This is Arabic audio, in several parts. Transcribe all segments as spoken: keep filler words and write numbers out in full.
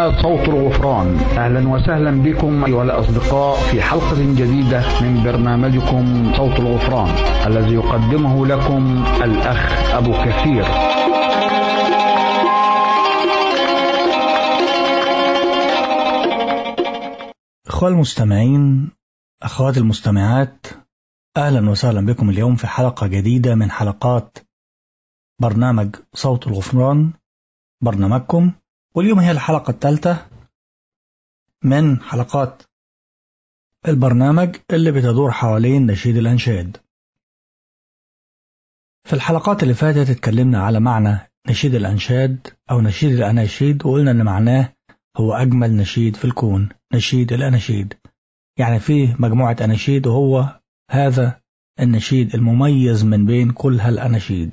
إذاعة صوت الغفران. أهلا وسهلا بكم أيها الأصدقاء في حلقة جديدة من برنامجكم صوت الغفران الذي يقدمه لكم الأخ أبو كثير. أخوة المستمعين، أخوات المستمعات، أهلا وسهلا بكم اليوم في حلقة جديدة من حلقات برنامج صوت الغفران، برنامجكم. واليوم هي الحلقة الثالثة من حلقات البرنامج اللي بتدور حوالين نشيد الأنشاد. في الحلقات اللي فاتت اتكلمنا على معنى نشيد الأنشاد أو نشيد الأناشيد، وقلنا أن معناه هو أجمل نشيد في الكون، نشيد الأناشيد. يعني فيه مجموعة أناشيد وهو هذا النشيد المميز من بين كل هالأناشيد.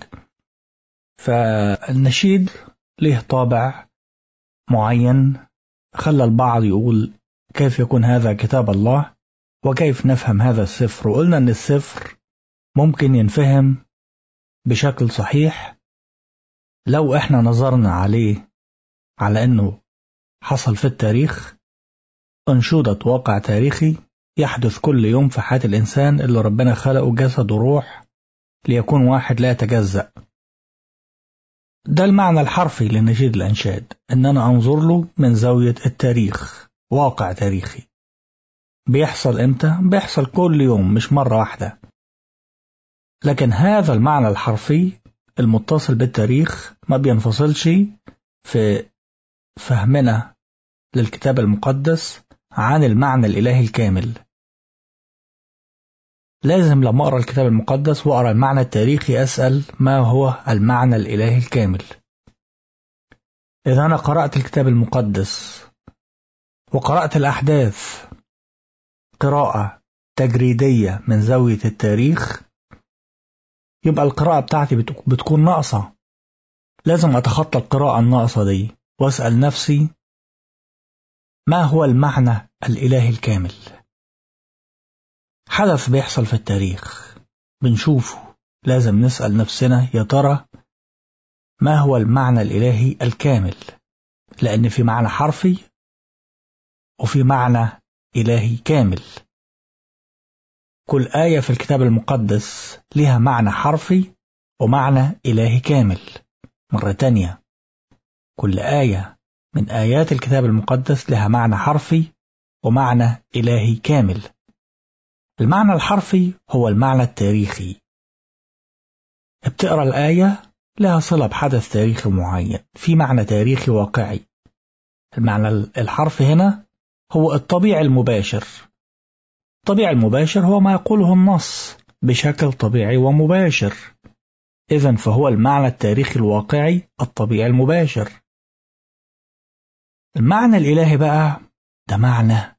فالنشيد له طابع معين خلى البعض يقول كيف يكون هذا كتاب الله وكيف نفهم هذا السفر. وقلنا أن السفر ممكن ينفهم بشكل صحيح لو احنا نظرنا عليه على أنه حصل في التاريخ، أنشودة واقع تاريخي يحدث كل يوم في حياة الإنسان اللي ربنا خلقه جسد وروح ليكون واحد لا يتجزأ. ده المعنى الحرفي لنشيد الأنشاد، إن أنا أنظر له من زاوية التاريخ، واقع تاريخي بيحصل إمتى؟ بيحصل كل يوم، مش مرة واحدة. لكن هذا المعنى الحرفي المتصل بالتاريخ ما بينفصلش في فهمنا للكتاب المقدس عن المعنى الإلهي الكامل. لازم لما أقرأ الكتاب المقدس وأقرأ المعنى التاريخي أسأل ما هو المعنى الإلهي الكامل. إذا أنا قرأت الكتاب المقدس وقرأت الأحداث قراءة تجريدية من زاوية التاريخ، يبقى القراءة بتاعتي بتكون ناقصة. لازم أتخطى القراءة الناقصة دي وأسأل نفسي ما هو المعنى الإلهي الكامل. حدث بيحصل في التاريخ بنشوفه، لازم نسأل نفسنا يا ترى ما هو المعنى الإلهي الكامل، لأن في معنى حرفي وفي معنى إلهي كامل. كل آية في الكتاب المقدس لها معنى حرفي ومعنى إلهي كامل. مرة تانية، كل آية من آيات الكتاب المقدس لها معنى حرفي ومعنى إلهي كامل. المعنى الحرفي هو المعنى التاريخي، بتقرأ الآية لها صلة بحدث تاريخي معين، في معنى تاريخي واقعي. المعنى الحرفي هنا هو الطبيعي المباشر. الطبيعي المباشر هو ما يقوله النص بشكل طبيعي ومباشر، إذن فهو المعنى التاريخي الواقعي الطبيعي المباشر. المعنى الإلهي بقى ده معنى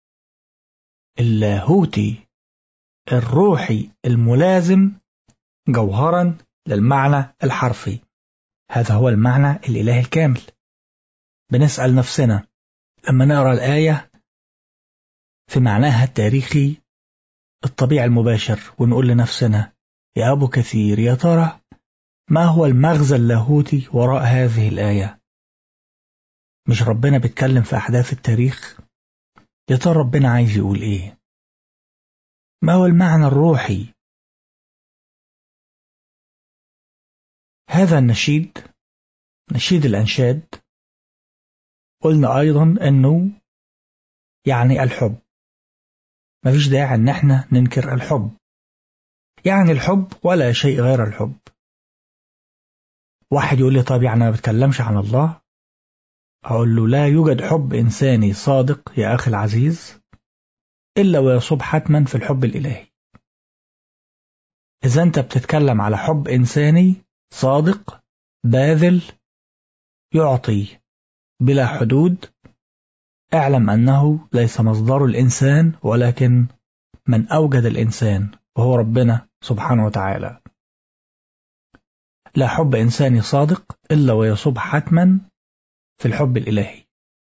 اللاهوتي الروحي الملازم جوهرا للمعنى الحرفي. هذا هو المعنى الإلهي الكامل. بنسأل نفسنا لما نقرأ الآية في معناها التاريخي الطبيعي المباشر ونقول لنفسنا يا أبو كثير، يا ترى ما هو المغزى اللاهوتي وراء هذه الآية؟ مش ربنا بيتكلم في أحداث التاريخ؟ يا ترى ربنا عايز يقول إيه؟ ما هو المعنى الروحي؟ هذا النشيد، نشيد الأنشاد، قلنا أيضا أنه يعني الحب. مفيش داعي أن احنا ننكر الحب، يعني الحب ولا شيء غير الحب. واحد يقول لي طب يعني ما بتكلمش عن الله؟ أقول له لا يوجد حب إنساني صادق يا أخي العزيز إلا ويصب حتما في الحب الإلهي. إذا أنت بتتكلم على حب إنساني صادق باذل يعطي بلا حدود، اعلم أنه ليس مصدر الإنسان ولكن من أوجد الإنسان وهو ربنا سبحانه وتعالى. لا حب إنساني صادق إلا ويصب حتما في الحب الإلهي.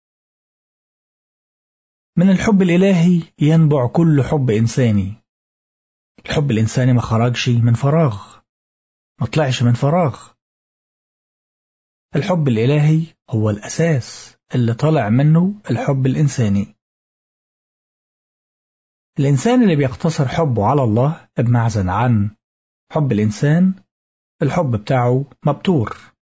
من الحب الإلهي ينبع كل حب إنساني. الحب الإنساني ما خرجش من فراغ، ما طلعش من فراغ. الحب الإلهي هو الأساس اللي طلع منه الحب الإنساني. الإنسان اللي بيقتصر حبه على الله بمعزل عن حب الإنسان الحب بتاعه مبتور،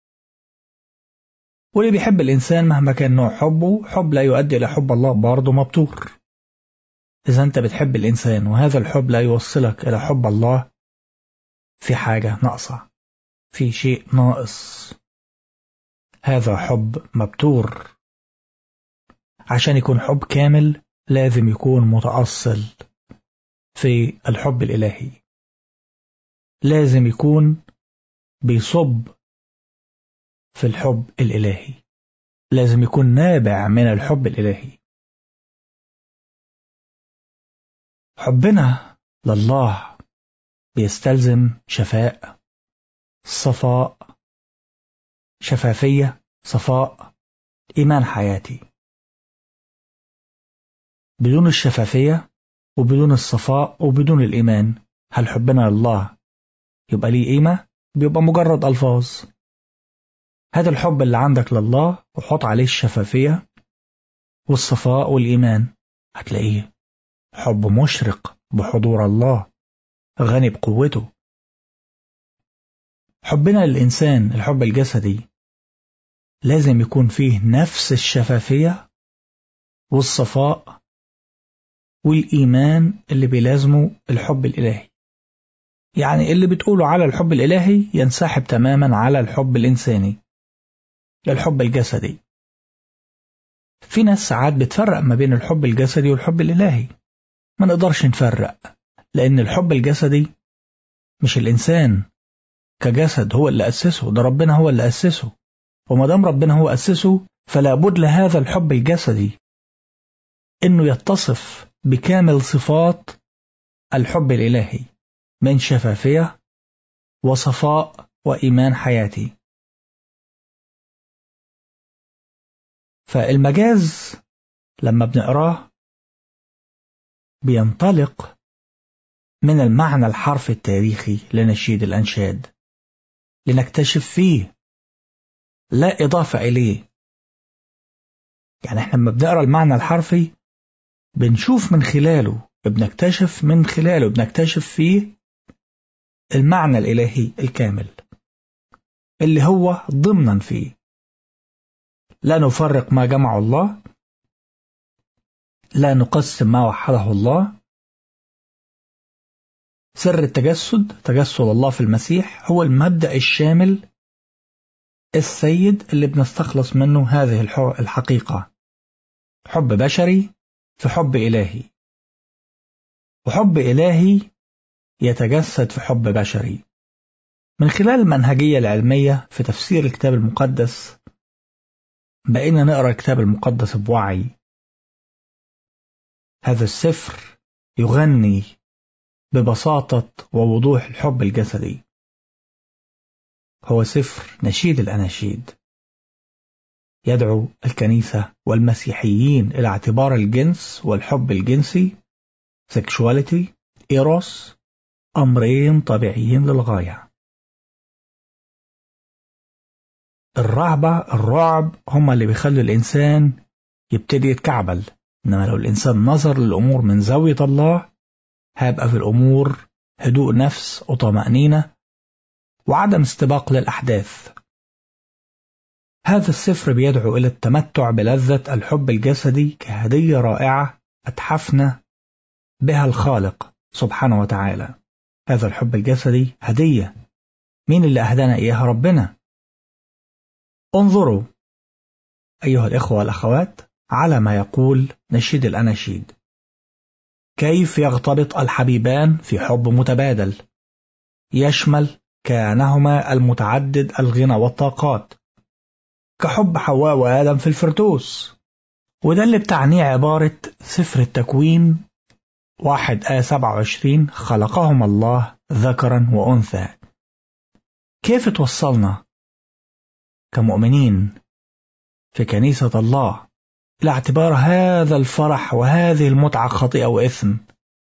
واللي بيحب الإنسان مهما كان نوع حبه حب لا يؤدي إلى حب الله برضه مبتور. إذا أنت بتحب الإنسان وهذا الحب لا يوصلك إلى حب الله، في حاجة ناقصة، في شيء ناقص، هذا حب مبتور. عشان يكون حب كامل لازم يكون متأصل في الحب الإلهي، لازم يكون بيصب في الحب الإلهي، لازم يكون نابع من الحب الإلهي. حبنا لله بيستلزم شفاء، صفاء، شفافية، صفاء، إيمان حياتي. بدون الشفافية وبدون الصفاء وبدون الإيمان، هل حبنا لله يبقى ليه قيمة؟ بيبقى مجرد ألفاظ. هذا الحب اللي عندك لله وحط عليه الشفافية والصفاء والإيمان، هتلاقيه حب مشرق بحضور الله، غني بقوته. حبنا للإنسان الحب الجسدي لازم يكون فيه نفس الشفافية والصفاء والإيمان اللي بيلازمه الحب الإلهي. يعني اللي بتقوله على الحب الإلهي ينسحب تماما على الحب الإنساني، الحب الجسدي. في ناس ساعات بتفرق ما بين الحب الجسدي والحب الإلهي، ما نقدرش نفرق، لأن الحب الجسدي مش الإنسان كجسد هو اللي أسسه، ده ربنا هو اللي أسسه، وما دام ربنا هو أسسه فلا بد لهذا الحب الجسدي إنه يتصف بكامل صفات الحب الإلهي من شفافية وصفاء وإيمان حياتي. فالمجاز لما بنقراه بينطلق من المعنى الحرفي التاريخي لنشيد الأنشاد، لنكتشف فيه لا إضافة إليه. يعني احنا لما بنقرأ المعنى الحرفي بنشوف من خلاله، بنكتشف من خلاله، بنكتشف فيه المعنى الإلهي الكامل اللي هو ضمنا فيه. لا نفرق ما جمع الله، لا نقسم ما وحده الله. سر التجسد، تجسد الله في المسيح، هو المبدأ الشامل السيد اللي بنستخلص منه هذه الحقيقة، حب بشري في حب إلهي، وحب إلهي يتجسد في حب بشري. من خلال المنهجية العلمية في تفسير الكتاب المقدس بقينا نقرأ الكتاب المقدس بوعي. هذا السفر يغني ببساطة ووضوح الحب الجسدي، هو سفر نشيد الأناشيد، يدعو الكنيسة والمسيحيين إلى اعتبار الجنس والحب الجنسي sexuality إيروس أمرين طبيعيين للغاية. الرهبة الرعب هم اللي بيخلوا الإنسان يبتدي يتكعبل، إنما لو الإنسان نظر للأمور من زاوية الله هيبقى في الأمور هدوء نفس وطمأنينة وعدم استباق للأحداث. هذا السفر بيدعو إلى التمتع بلذة الحب الجسدي كهدية رائعة أتحفنا بها الخالق سبحانه وتعالى. هذا الحب الجسدي هدية، مين اللي أهدانا إياها؟ ربنا. انظروا أيها الإخوة والأخوات على ما يقول نشيد الأناشيد: كيف يغتبط الحبيبان في حب متبادل يشمل كيانهما المتعدد الغنى والطاقات، كحب حواء وآدم في الفردوس. وده اللي بتعنيه عبارة سفر التكوين واحد آية سبعة وعشرين: خلقهم الله ذكرا وأنثى. كيف توصلنا كمؤمنين في كنيسة الله إلى اعتبار هذا الفرح وهذه المتعة خطيئة وإثم؟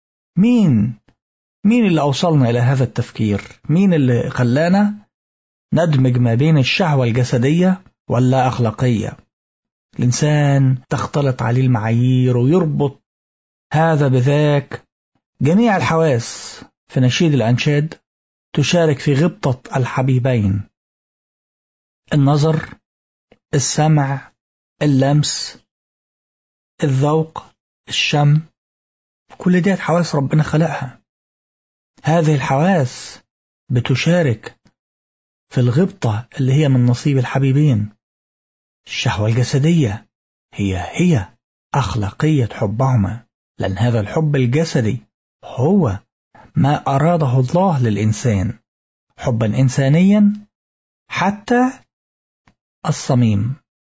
مين مين اللي أوصلنا إلى هذا التفكير؟ مين اللي خلانا ندمج ما بين الشهوة الجسدية واللا أخلاقية. الإنسان تختلط عليه المعايير ويربط هذا بذاك. جميع الحواس في نشيد الأنشاد تشارك في غبطة الحبيبين: النظر، السمع، اللمس، الذوق، الشم. كل دي حواس ربنا خلقها. هذه الحواس بتشارك في الغبطة اللي هي من نصيب الحبيبين. الشهوة الجسدية هي هي أخلاقية حبهما، لأن هذا الحب الجسدي هو ما أراده الله للإنسان، حبا إنسانيا حتى الصميم،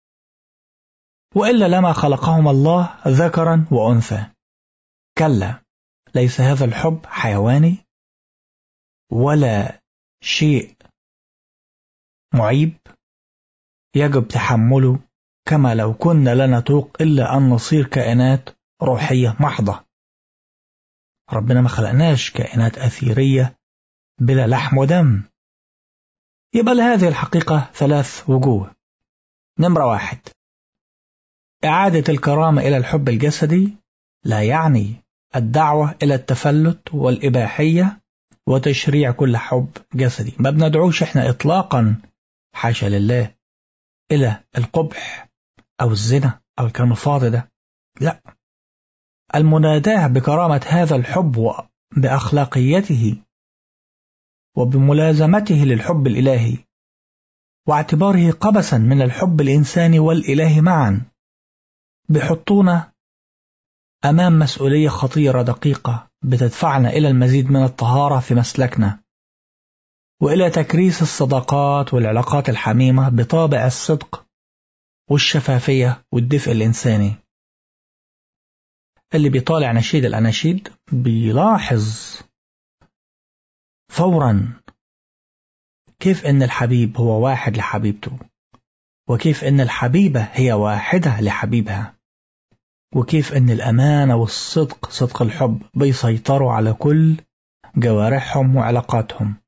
وإلا لما خلقهما الله ذكرا وأنثى. كلا، ليس هذا الحب حيواني ولا شيء معيب يجب تحمله، كما لو كنا لا نتوق إلا أن نصير كائنات روحية محضة. ربنا ما خلقناش كائنات أثيرية بلا لحم ودم. يبقى لهذه الحقيقة ثلاث وجوه. نمرة واحد، إعادة الكرامة إلى الحب الجسدي لا يعني الدعوة إلى التفلت والإباحية وتشريع كل حب جسدي. ما بندعوش إحنا إطلاقا، حاشا لله، إلى القبح أو الزنا أو الكلام الفاضي ده. لا، المناداة بكرامة هذا الحب وبأخلاقيته وبملازمته للحب الإلهي واعتباره قبسا من الحب الإنساني والإلهي معا، بيحطونا أمام مسؤولية خطيرة دقيقة بتدفعنا إلى المزيد من الطهارة في مسلكنا، وإلى تكريس الصداقات والعلاقات الحميمة بطابع الصدق والشفافية والدفء الإنساني. اللي بيطالع نشيد الأناشيد بيلاحظ فورا كيف إن الحبيب هو واحد لحبيبته، وكيف إن الحبيبة هي واحدة لحبيبها، وكيف إن الأمانة والصدق، صدق الحب، بيسيطروا على كل جوارحهم وعلاقاتهم.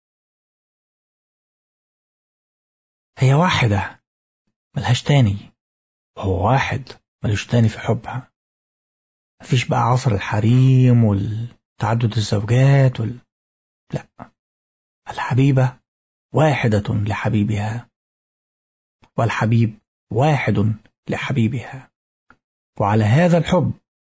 هي واحدة ملهاش تاني، هو واحد ملوش تاني في حبها. مفيش بقى عصر الحريم والتعدد الزوجات وال... لا، الحبيبة واحدة لحبيبها، والحبيب واحد لحبيبها. وعلى هذا الحب،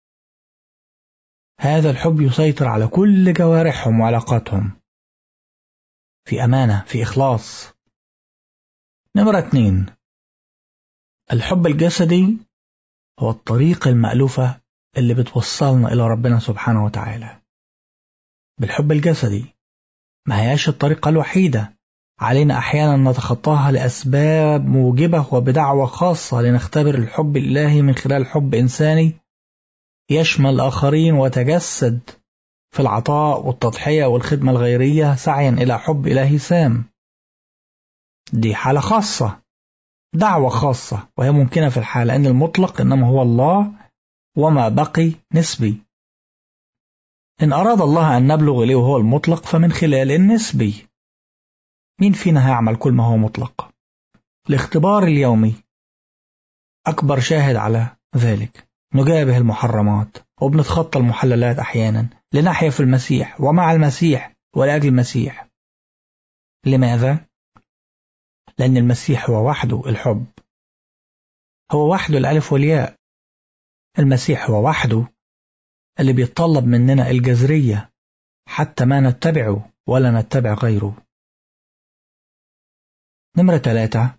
هذا الحب يسيطر على كل جوارحهم وعلاقاتهم في أمانة، في إخلاص. نمرة اتنين، الحب الجسدي هو الطريق المألوفة اللي بتوصلنا إلى ربنا سبحانه وتعالى. بالحب الجسدي ما هياش الطريقة الوحيدة، علينا أحيانا نتخطاها لأسباب موجبة وبدعوة خاصة لنختبر الحب الإلهي من خلال حب إنساني يشمل الآخرين وتجسد في العطاء والتضحية والخدمة الغيرية سعيا إلى حب إلهي سام. دي حالة خاصة، دعوة خاصة، وهي ممكنة في الحالة أن المطلق إنما هو الله وما بقي نسبي. إن أراد الله أن نبلغ إليه وهو المطلق فمن خلال النسبي. مين فينا هيعمل كل ما هو مطلق؟ الاختبار اليومي أكبر شاهد على ذلك. نجابه المحرمات وبنتخطى المحللات أحيانا لنحيا في المسيح ومع المسيح ولأجل المسيح. لماذا؟ لأن المسيح هو وحده الحب، هو وحده الألف والياء. المسيح هو وحده اللي بيتطلب مننا الجذرية حتى ما نتبعه ولا نتبع غيره. نمرة ثلاثة،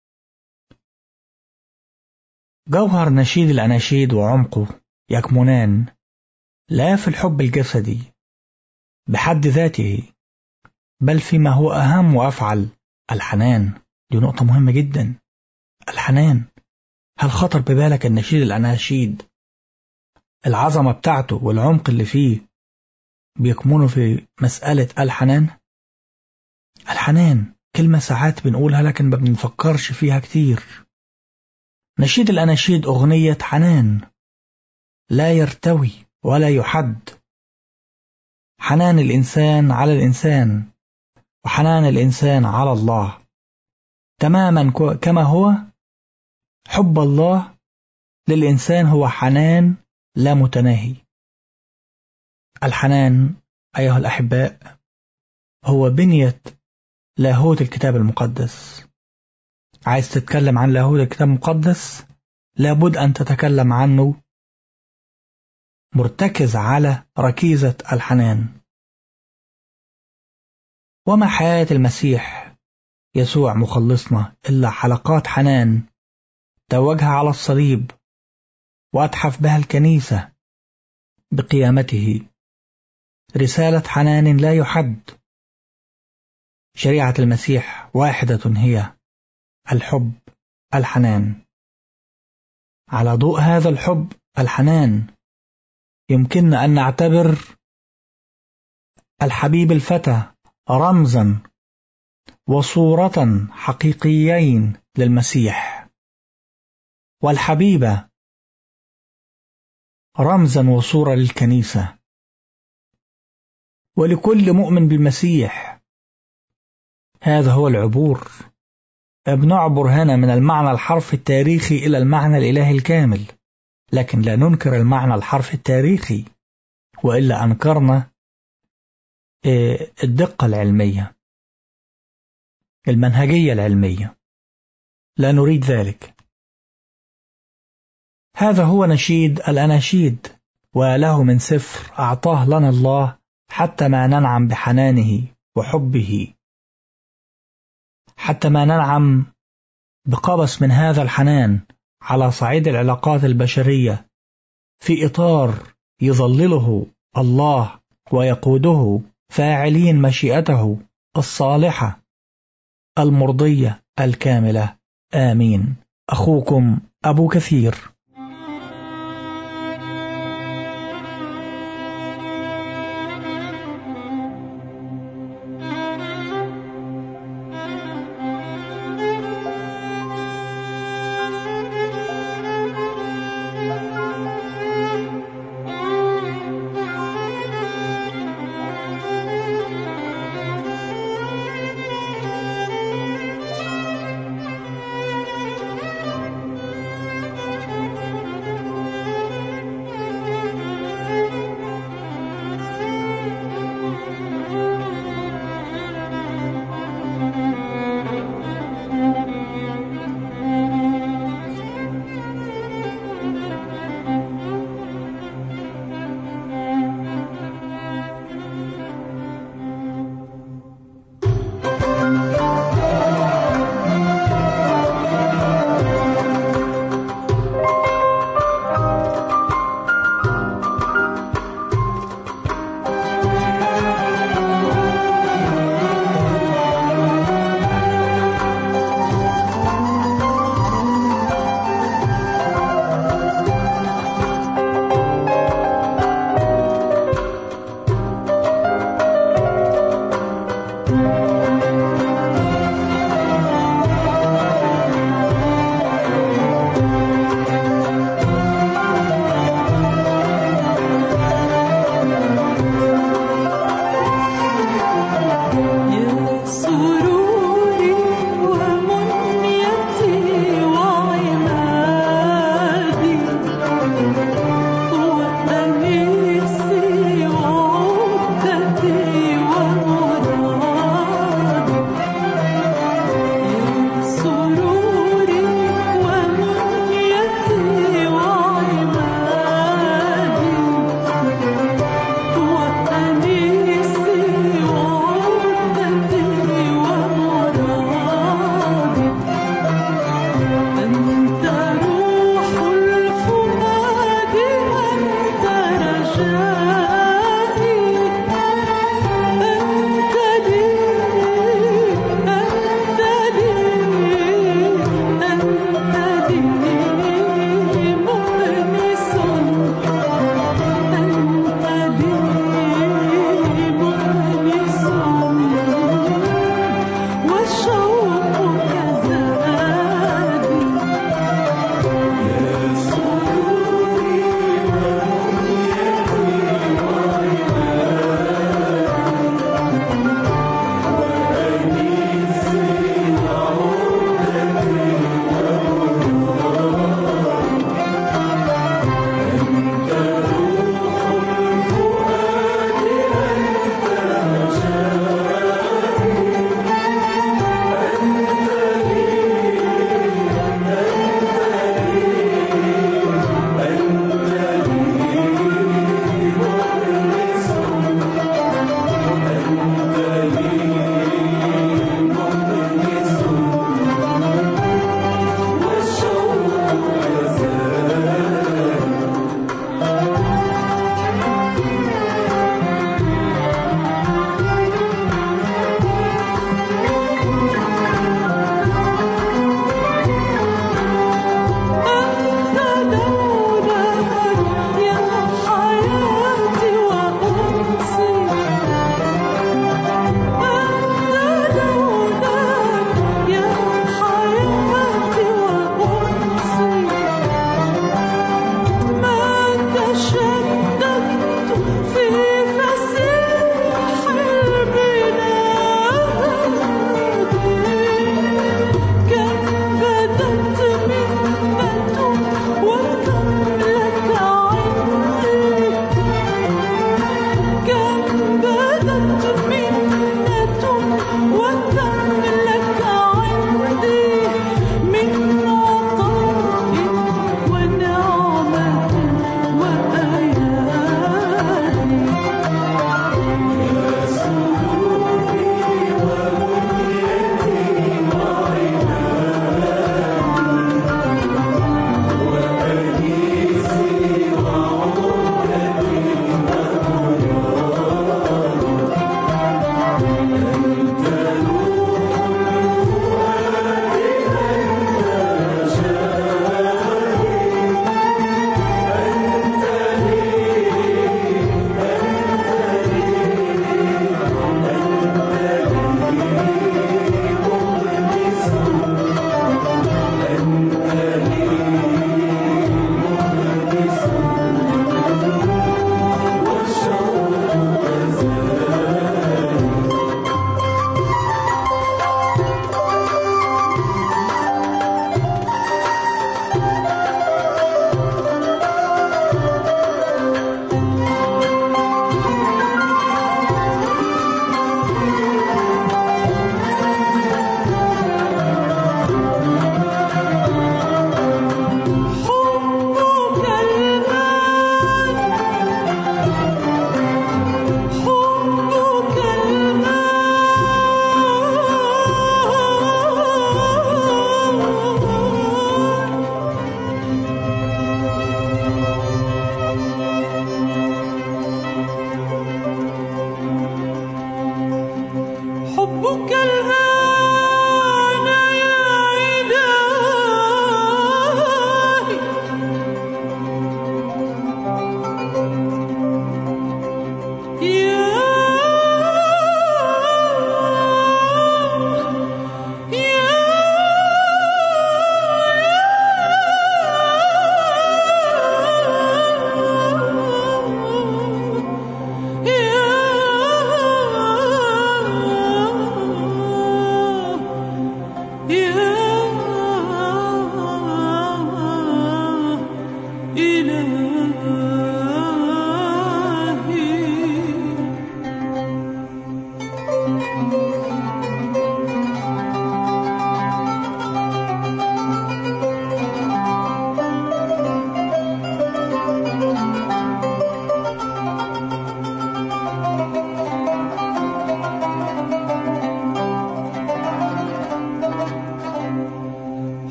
جوهر نشيد الأناشيد وعمقه يكمنان لا في الحب الجسدي بحد ذاته، بل فيما هو أهم وأفعل، الحنان. دي نقطة مهمة جدا، الحنان. هل خطر ببالك النشيد الأناشيد العظمة بتاعته والعمق اللي فيه بيكمنوا في مسألة الحنان؟ الحنان كلمة ساعات بنقولها لكن ما بنفكرش فيها كتير. نشيد الأناشيد أغنية حنان لا يرتوي ولا يحد، حنان الإنسان على الإنسان وحنان الإنسان على الله تماما كما هو، حب الله للإنسان هو حنان لا متناهي. الحنان أيها الأحباء هو بنية لاهوت الكتاب المقدس. عايز تتكلم عن لاهوت الكتاب المقدس لابد أن تتكلم عنه مرتكز على ركيزة الحنان. وما حياة المسيح يسوع مخلصنا إلا حلقات حنان توجها على الصليب وأتحف بها الكنيسة بقيامته، رسالة حنان لا يحد. شريعة المسيح واحدة هي الحب الحنان. على ضوء هذا الحب الحنان يمكننا أن نعتبر الحبيب الفتى رمزا وصورة حقيقيين للمسيح، والحبيبة رمزا وصورة للكنيسة ولكل مؤمن بالمسيح. هذا هو العبور. بنعبر هنا من المعنى الحرفي التاريخي إلى المعنى الإلهي الكامل، لكن لا ننكر المعنى الحرفي التاريخي، وإلا أنكرنا الدقة العلمية المنهجية العلمية. لا نريد ذلك. هذا هو نشيد الأناشيد، وله من سفر أعطاه لنا الله حتى ما ننعم بحنانه وحبه، حتى ما ننعم بقبس من هذا الحنان على صعيد العلاقات البشرية في إطار يظلله الله ويقوده فاعلين مشيئته الصالحة المرضية الكاملة. آمين. أخوكم أبو كثير.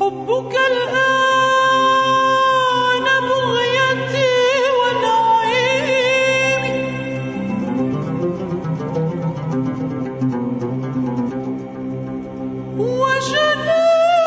حبك الآن بغيتي ونعيمي وجناء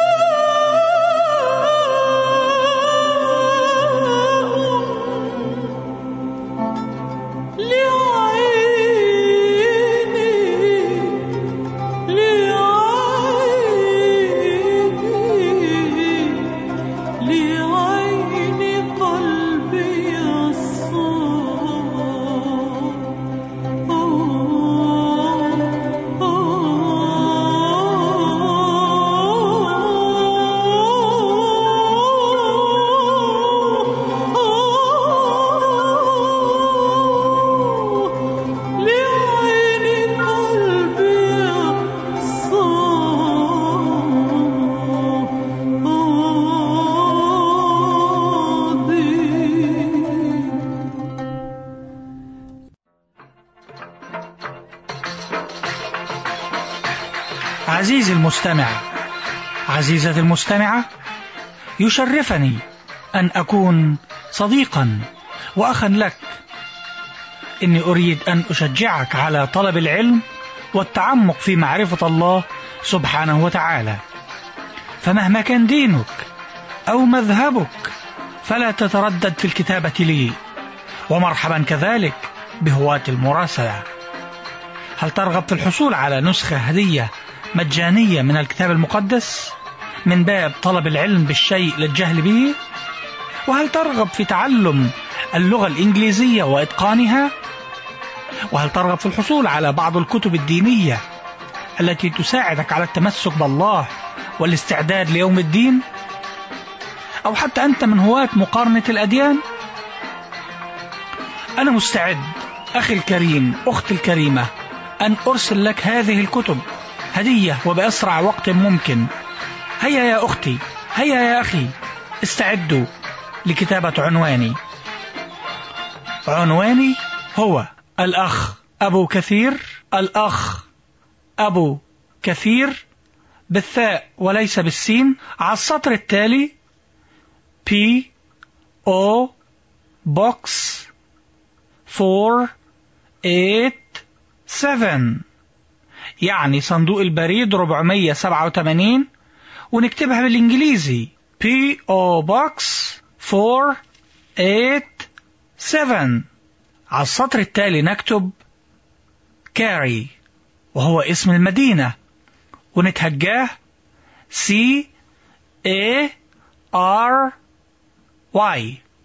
عزيزي المستمع، عزيزتي المستمعة، يشرفني أن أكون صديقا وأخا لك. إني أريد أن أشجعك على طلب العلم والتعمق في معرفة الله سبحانه وتعالى، فمهما كان دينك أو مذهبك فلا تتردد في الكتابة لي، ومرحبا كذلك بهواة المراسلة. هل ترغب في الحصول على نسخة هدية مجانية من الكتاب المقدس من باب طلب العلم بالشيء للجهل به؟ وهل ترغب في تعلم اللغة الإنجليزية وإتقانها؟ وهل ترغب في الحصول على بعض الكتب الدينية التي تساعدك على التمسك بالله والاستعداد ليوم الدين؟ أو حتى أنت من هواة مقارنة الأديان؟ أنا مستعد أخي الكريم، أختي الكريمة، أن أرسل لك هذه الكتب هدية وبأسرع وقت ممكن. هيا يا أختي، هيا يا أخي، استعدوا لكتابة عنواني. عنواني هو الأخ أبو كثير، الأخ أبو كثير بالثاء وليس بالسين، على السطر التالي P O Box four eight seven، يعني صندوق البريد أربعمية سبعة وثمانين، ونكتبها بالإنجليزي P O Box four eight seven. على السطر التالي نكتب كاري وهو اسم المدينة، ونتهجاه C A R Y،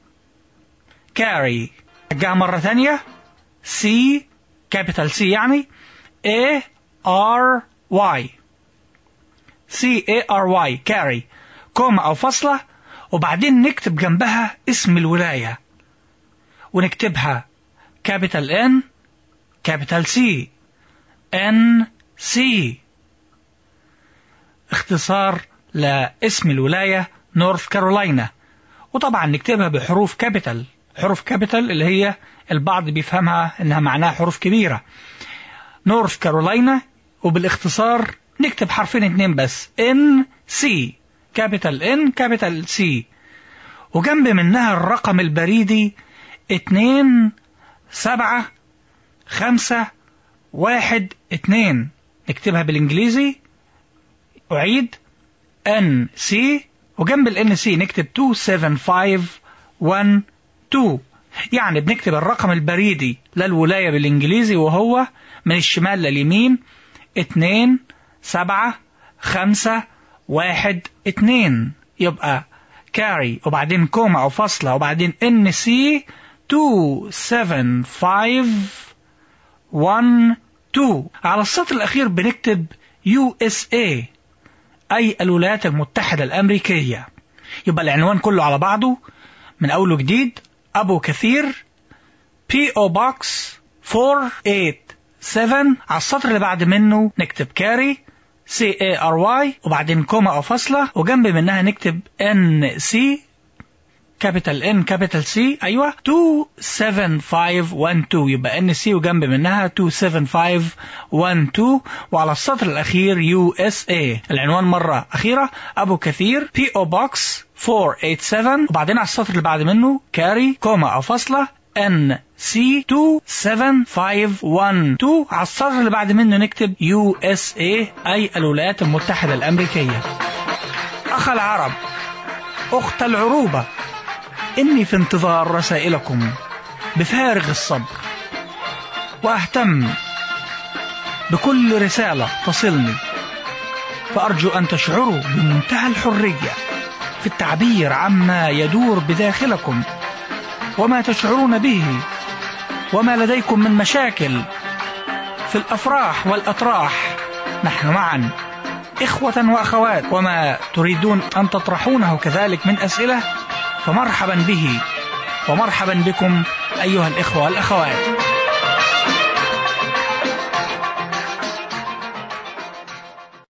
كاري. نتهجاه مرة ثانية C capital C يعني A R Y، C A R Y كاري، كوما أو فاصلة، وبعدين نكتب جنبها اسم الولاية ونكتبها capital N capital C N C، اختصار لاسم الولاية نورث كارولاينا. وطبعا نكتبها بحروف كابيتال، حروف كابيتال اللي هي البعض بيفهمها انها معناها حروف كبيرة، نورث كارولاينا، وبالاختصار نكتب حرفين اتنين بس N C كابيتال N كابيتال C، وجنب منها الرقم البريدي اتنين سبعة خمسة واحد اتنين، نكتبها بالانجليزي. أعيد N C، وجنب ال N C نكتب two seven five one two، يعني بنكتب الرقم البريدي للولاية بالانجليزي وهو من الشمال لليمين اتنين سبعة خمسة واحد اتنين، يبقى كاري وبعدين كوما أو فاصلة وبعدين N C two seven five one two. على السطر الأخير بنكتب U S A أي الولايات المتحدة الأمريكية. يبقى العنوان كله على بعضه من أوله جديد، أبو كثير P O Box four eight seven، على السطر اللي بعد منه نكتب كاري C A R Y وبعدين كوما أو فاصلة، وجنب منها نكتب N C كابيتال إن كابيتال سي، أيوة اتنين سبعة خمسة واحد اتنين، يبقى إن سي وجنب منها اتنين سبعة خمسة واحد اتنين، وعلى السطر الأخير يو إس إيه. العنوان مرة أخيرة أبو كثير بي أو بوكس أربعمية وسبعة، وبعدين على السطر اللي بعد منه كاري كوما أو فاصلة إن سي اتنين سبعة خمسة واحد اتنين، على السطر اللي بعد منه نكتب يو إس إيه أي الولايات المتحدة الأمريكية. أخ العرب، أخت العروبة، إني في انتظار رسائلكم بفارغ الصبر، وأهتم بكل رسالة تصلني، فأرجو أن تشعروا بمنتهى الحرية في التعبير عما يدور بداخلكم وما تشعرون به وما لديكم من مشاكل في الأفراح والأطراح. نحن معا إخوة وأخوات، وما تريدون أن تطرحونه كذلك من أسئلة فمرحبا به ومرحبا بكم أيها الإخوة والأخوات.